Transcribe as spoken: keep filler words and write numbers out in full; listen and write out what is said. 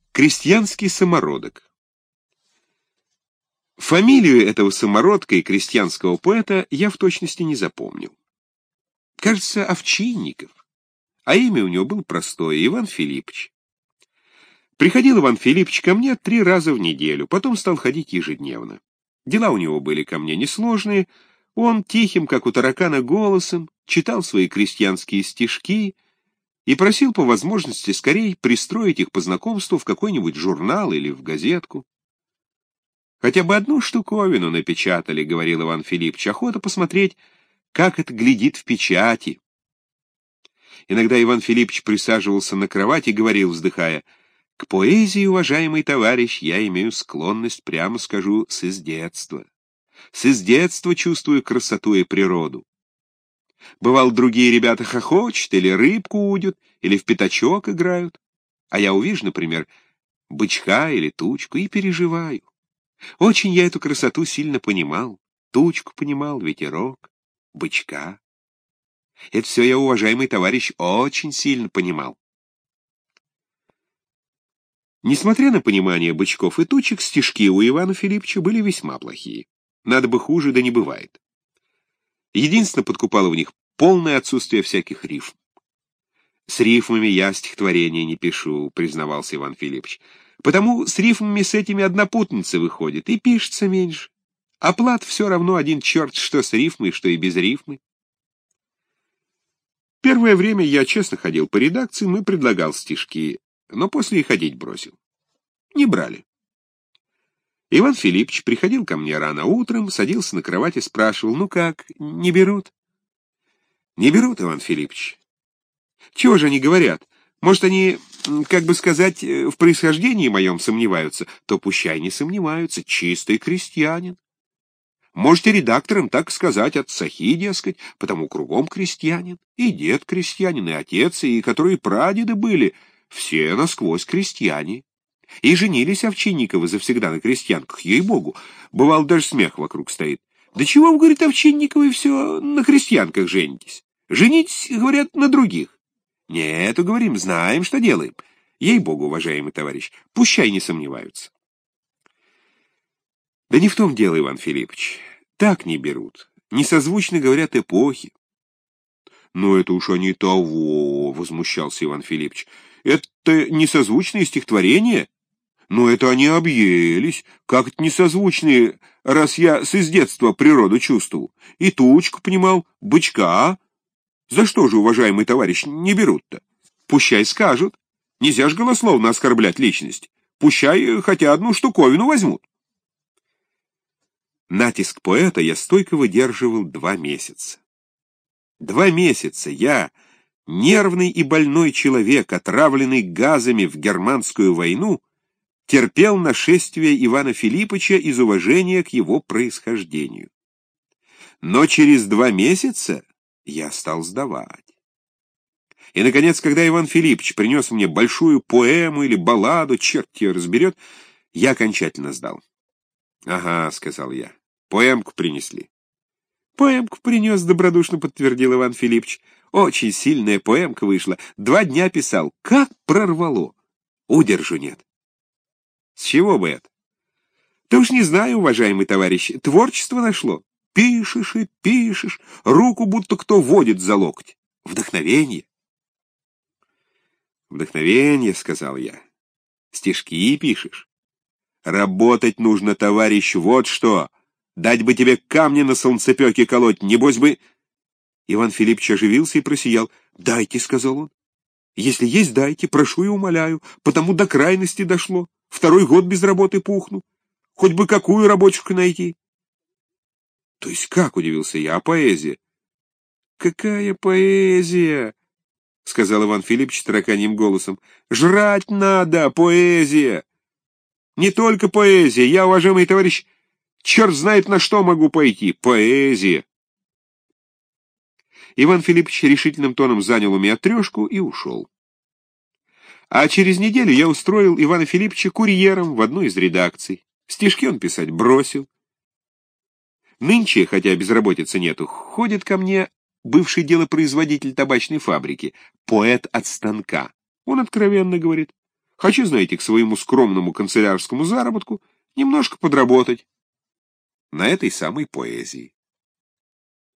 Крестьянский самородок. Фамилию этого самородка и крестьянского поэта я в точности не запомнил. Кажется, Овчинников, а имя у него было простое — Иван Филиппович. Приходил Иван Филиппович ко мне три раза в неделю, потом стал ходить ежедневно. Дела у него были ко мне несложные, он тихим, как у таракана, голосом читал свои крестьянские стишки и просил по возможности скорее пристроить их по знакомству в какой-нибудь журнал или в газетку. «Хотя бы одну штуковину напечатали», — говорил Иван Филиппович, — «охота посмотреть, как это глядит в печати». Иногда Иван Филиппович присаживался на кровать и говорил, вздыхая: «К поэзии, уважаемый товарищ, я имею склонность, прямо скажу, с издетства. С издетства чувствую красоту и природу. Бывало, другие ребята хохочут, или рыбку удят, или в пятачок играют, а я увижу, например, бычка или тучку и переживаю. Очень я эту красоту сильно понимал. Тучку понимал, ветерок, бычка. Это все я, уважаемый товарищ, очень сильно понимал». Несмотря на понимание бычков и тучек, стишки у Ивана Филипповича были весьма плохие. Надо бы хуже, да не бывает. Единственное подкупало в них полное отсутствие всяких рифм. «С рифмами я стихотворения не пишу», — признавался Иван Филиппович. «Потому с рифмами с этими однопутницы выходит, и пишется меньше. А плат все равно один черт, что с рифмой, что и без рифмы». Первое время я честно ходил по редакциям и предлагал стишки, но после и ходить бросил. Не брали. Иван Филиппович приходил ко мне рано утром, садился на кровать и спрашивал: «Ну как, не берут?» «Не берут, Иван Филиппович». «Чего же они говорят? Может, они, как бы сказать, в происхождении моем сомневаются?» «То пущай не сомневаются, чистый крестьянин. Можете редакторам так сказать от сахи, дескать, потому кругом крестьянин, и дед крестьянин, и отец, и которые прадеды были, все насквозь крестьяне. И женились Овчинниковы завсегда на крестьянках, ей-богу. Бывал, даже смех вокруг стоит. Да чего вы, говорит, Овчинниковы, все на крестьянках женитесь? Женитесь, говорят, на других. Нет, говорим, знаем, что делаем. Ей-богу, уважаемый товарищ, пущай не сомневаются». Да не в том дело, Иван Филиппович. Так не берут. Несозвучно, говорят, эпохи. «Но это уж они того», — возмущался Иван Филиппович. «Это несозвучные стихотворения? Но это они объелись. Как это несозвучные, раз я с детства природу чувствовал? И тучку понимал, бычка. За что же, уважаемый товарищ, не берут-то? Пущай скажут. Нельзя ж голословно оскорблять личность. Пущай хотя одну штуковину возьмут». Натиск поэта я стойко выдерживал два месяца. Два месяца я, нервный и больной человек, отравленный газами в германскую войну, терпел нашествие Ивана Филипповича из уважения к его происхождению. Но через два месяца я стал сдавать. И, наконец, когда Иван Филиппович принес мне большую поэму или балладу, черт ее разберет, я окончательно сдал. «Ага», — сказал я, — «поэмку принесли». «Поэмку принес», — добродушно подтвердил Иван Филиппович. «Очень сильная поэмка вышла. Два дня писал. Как прорвало! Удержу нет». «С чего бы это?» «Да уж не знаю, уважаемый товарищ. Творчество нашло. Пишешь и пишешь. Руку будто кто водит за локоть. Вдохновение». «Вдохновение», — сказал я. «Стишки пишешь. Работать нужно, товарищ, вот что. Дать бы тебе камни на солнцепеке колоть, небось бы...» Иван Филиппович оживился и просиял. «Дайте», — сказал он. «Если есть, дайте, прошу и умоляю, потому до крайности дошло. Второй год без работы пухну. Хоть бы какую рабочку найти». «То есть как?» — удивился я. «А поэзия?» «Какая поэзия?» — сказал Иван Филиппович тараканьим голосом. «Жрать надо, поэзия! Не только поэзия, я, уважаемый товарищ, черт знает на что могу пойти. Поэзия!» Иван Филиппович решительным тоном занял у меня трешку и ушел. А через неделю я устроил Ивана Филипповича курьером в одну из редакций. Стишки он писать бросил. Нынче, хотя безработицы нету, ходит ко мне бывший делопроизводитель табачной фабрики, поэт от станка. Он откровенно говорит: Хочу, знаете, к своему скромному канцелярскому заработку немножко подработать на этой самой поэзии.